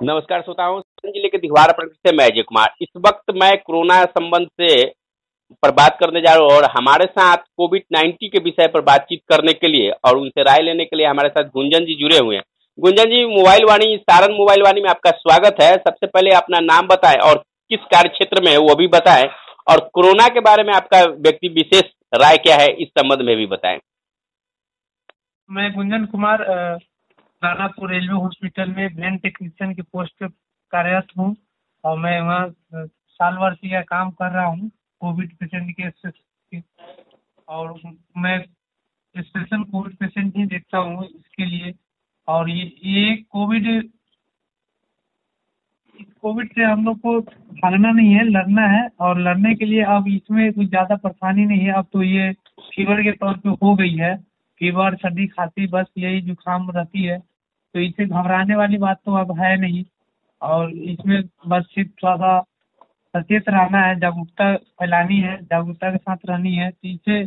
नमस्कार श्रोताओं, सोलन जिले के दिघवारा प्रखंड से मैं अजय कुमार। इस वक्त मैं कोरोना संबंध से पर बात करने जा रहा हूँ और हमारे साथ कोविड-19 के विषय पर बातचीत करने के लिए और उनसे राय लेने के लिए हमारे साथ गुंजन जी जुड़े हुए हैं। गुंजन जी, मोबाइल वाणी सारण मोबाइल वाणी में आपका स्वागत है। सबसे पहले अपना नाम बताएं और किस कार्य क्षेत्र में है वो भी बताएं, और कोरोना के बारे में आपका व्यक्ति विशेष राय क्या है इस संबंध में भी बताएं। मैं गुंजन कुमार दानापुर रेलवे हॉस्पिटल में ब्रेन टेक्नीशियन की पोस्ट पे कार्यरत हूँ और मैं वहाँ साल भर से यह काम कर रहा हूँ कोविड पेशेंट के और मैं स्पेशल कोविड पेशेंट ही देखता हूँ इसके लिए। और ये कोविड से हम लोग को भागना नहीं है, लड़ना है। और लड़ने के लिए अब इसमें कुछ ज़्यादा परेशानी नहीं है। अब तो ये फीवर के तौर पे हो गई है, फीवर सर्दी खांसी बस यही जुकाम रहती है, तो इससे घबराने वाली बात तो अब है नहीं। और इसमें बस सिर्फ थोड़ा सा सचेत रहना है, जागरूकता फैलानी है, जागरूकता के साथ रहनी है। तो इससे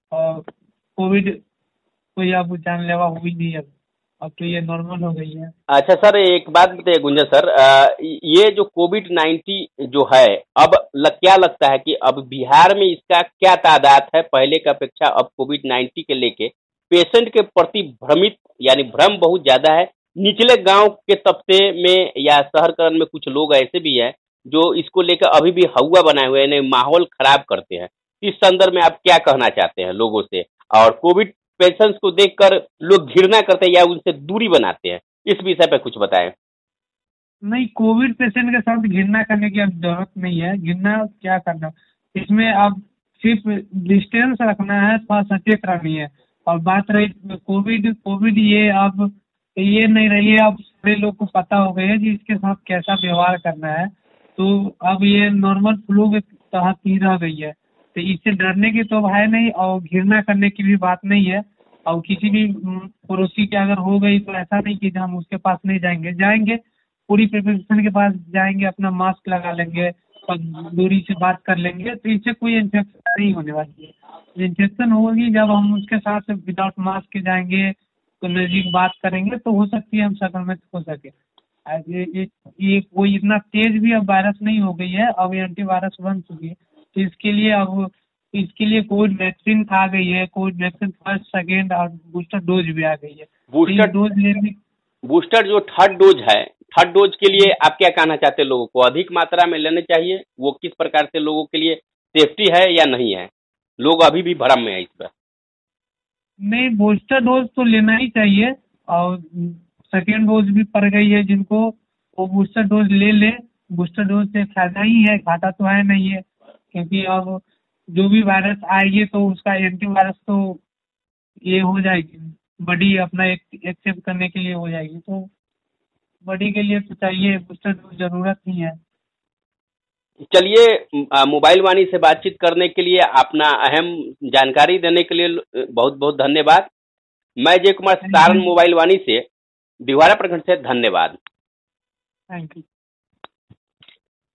कोविड कोई अब जानलेवा हुई नहीं है, अब तो ये नॉर्मल हो गई है। अच्छा सर, एक बात बताइए गुंजन सर, ये जो कोविड-19 जो है, अब क्या लगता है कि अब बिहार में इसका क्या तादाद है पहले की अपेक्षा? अब कोविड-19 के लेके पेशेंट के प्रति भ्रमित यानी भ्रम बहुत ज्यादा है। निचले गांव के तबके में या शहरकरण में कुछ लोग ऐसे भी हैं जो इसको लेकर अभी भी हौवा बनाए हुए हैं, माहौल खराब करते हैं। इस संदर्भ में आप क्या कहना चाहते हैं लोगों से? और कोविड पेशेंट्स को देखकर लोग घृणा करते हैं या उनसे दूरी बनाते हैं, इस विषय पे कुछ बताएं। नहीं, कोविड पेशेंट के साथ घृणा करने की अब जरूरत नहीं है। घृणा क्या करना, इसमें अब सिर्फ डिस्टेंस रखना है, थोड़ा सचेत रहनी है। और बात रही कोविड कोविड ये अब ये नहीं रही है, अब सारे लोग को पता हो गया है कि इसके साथ कैसा व्यवहार करना है। तो अब ये नॉर्मल फ्लू के तहत ही रह गई है, तो इससे डरने की तो है नहीं और घृणा करने की भी बात नहीं है। और किसी भी पड़ोसी की अगर हो गई तो ऐसा नहीं कि हम उसके पास नहीं जाएंगे, जाएंगे पूरी प्रिपरेशन के पास जाएंगे, अपना मास्क लगा लेंगे और दूरी से बात कर लेंगे, तो इससे कोई इन्फेक्शन नहीं होने वाली है। इन्फेक्शन होगी जब हम उसके साथ विदाउट मास्क के जाएंगे तो नज़दीक बात करेंगे, तो हो सकती है हम संक्रमित हो सके। ये कोई इतना तेज भी अब वायरस नहीं हो गई है, अब ये एंटीवायरस बन चुकी है। तो इसके लिए कोविड वैक्सीन आ गई है, कोविड वैक्सीन फर्स्ट सेकेंड और बूस्टर डोज भी आ गई है। तो ये बूस्टर डोज लेने बूस्टर जो थर्ड डोज है, थर्ड डोज के लिए आप क्या कहना चाहते हैं? लोगों को अधिक मात्रा में लेने चाहिए? वो किस प्रकार से लोगों के लिए सेफ्टी है या नहीं है? लोग अभी भी भ्रम में है इस पर। नहीं, बूस्टर डोज तो लेना ही चाहिए। और सेकेंड डोज भी पड़ गई है जिनको, वो बूस्टर डोज ले ले। बूस्टर डोज से फायदा ही है, घाटा तो है नहीं है। क्योंकि अब जो भी वायरस आएगी तो उसका एंटीवायरस तो ये हो जाएगी, बॉडी अपना एक्सेप्ट करने के लिए हो जाएगी। तो बॉडी के लिए तो चाहिए बूस्टर डोज, जरूरत ही है। चलिए, मोबाइल वाणी से बातचीत करने के लिए, अपना अहम जानकारी देने के लिए बहुत बहुत धन्यवाद। मैं Jay Kumar, thank Saran you. Mobile Vani से दिघवारा प्रखंड से, धन्यवाद। Thank you.